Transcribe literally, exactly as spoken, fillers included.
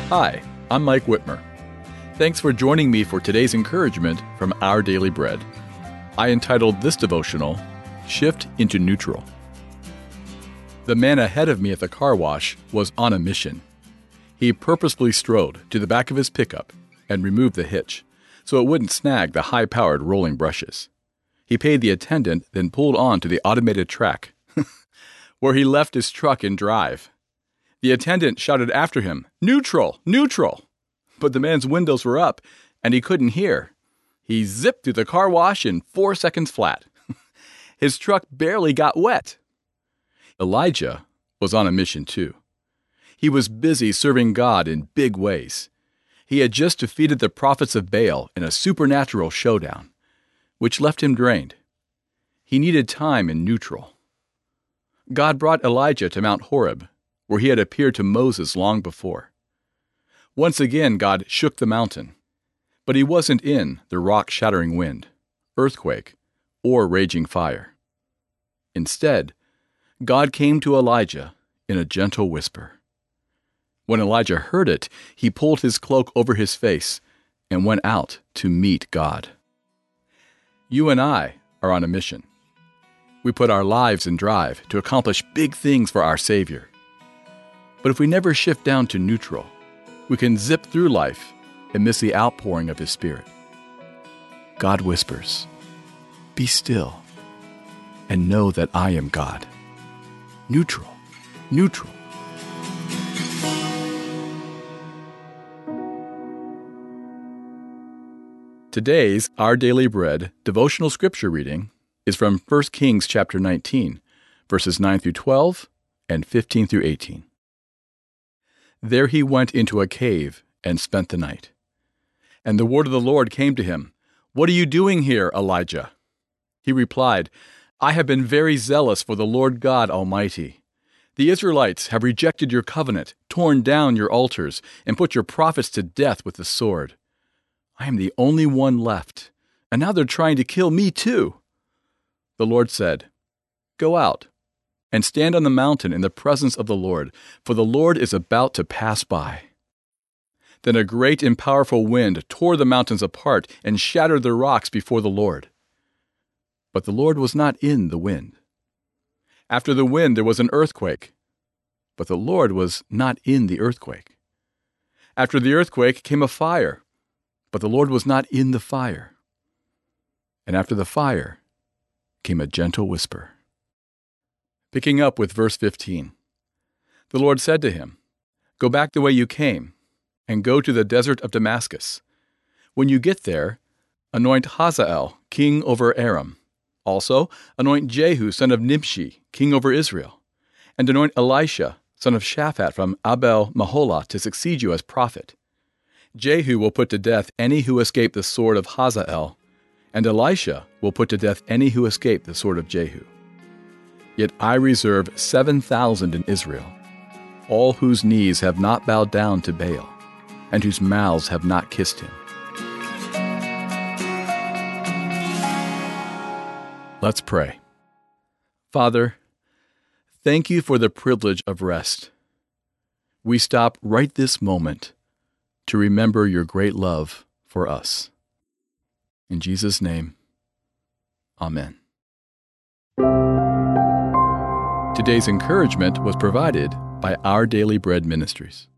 Hi, I'm Mike Whitmer. Thanks for joining me for today's encouragement from Our Daily Bread. I entitled this devotional, Shift into Neutral. The man ahead of me at the car wash was on a mission. He purposefully strode to the back of his pickup and removed the hitch so it wouldn't snag the high-powered rolling brushes. He paid the attendant, then pulled on to the automated track, where he left his truck in drive. The attendant shouted after him, "Neutral! Neutral!" But the man's windows were up, and he couldn't hear. He zipped through the car wash in four seconds flat. His truck barely got wet. Elijah was on a mission too. He was busy serving God in big ways. He had just defeated the prophets of Baal in a supernatural showdown, which left him drained. He needed time in neutral. God brought Elijah to Mount Horeb, where he had appeared to Moses long before. Once again, God shook the mountain, but he wasn't in the rock-shattering wind, earthquake, or raging fire. Instead, God came to Elijah in a gentle whisper. When Elijah heard it, he pulled his cloak over his face and went out to meet God. You and I are on a mission. We put our lives in drive to accomplish big things for our Savior. But if we never shift down to neutral, we can zip through life and miss the outpouring of His Spirit. God whispers, "Be still and know that I am God." Neutral, neutral. Today's Our Daily Bread devotional scripture reading is from First Kings chapter nineteen, verses nine through twelve and fifteen through eighteen. There he went into a cave and spent the night. And the word of the Lord came to him, "What are you doing here, Elijah?" He replied, "I have been very zealous for the Lord God Almighty. The Israelites have rejected your covenant, torn down your altars, and put your prophets to death with the sword. I am the only one left, and now they're trying to kill me too." The Lord said, "Go out and stand on the mountain in the presence of the Lord, for the Lord is about to pass by." Then a great and powerful wind tore the mountains apart and shattered the rocks before the Lord. But the Lord was not in the wind. After the wind there was an earthquake, but the Lord was not in the earthquake. After the earthquake came a fire, but the Lord was not in the fire. And after the fire came a gentle whisper. Picking up with verse fifteen. The Lord said to him, "Go back the way you came, and go to the desert of Damascus. When you get there, anoint Hazael king over Aram. Also, anoint Jehu son of Nimshi king over Israel, and anoint Elisha son of Shaphat from Abel-Meholah to succeed you as prophet. Jehu will put to death any who escape the sword of Hazael, and Elisha will put to death any who escape the sword of Jehu. Yet I reserve seven thousand in Israel, all whose knees have not bowed down to Baal, and whose mouths have not kissed him." Let's pray. Father, thank you for the privilege of rest. We stop right this moment to remember your great love for us. In Jesus' name, Amen. Today's encouragement was provided by Our Daily Bread Ministries.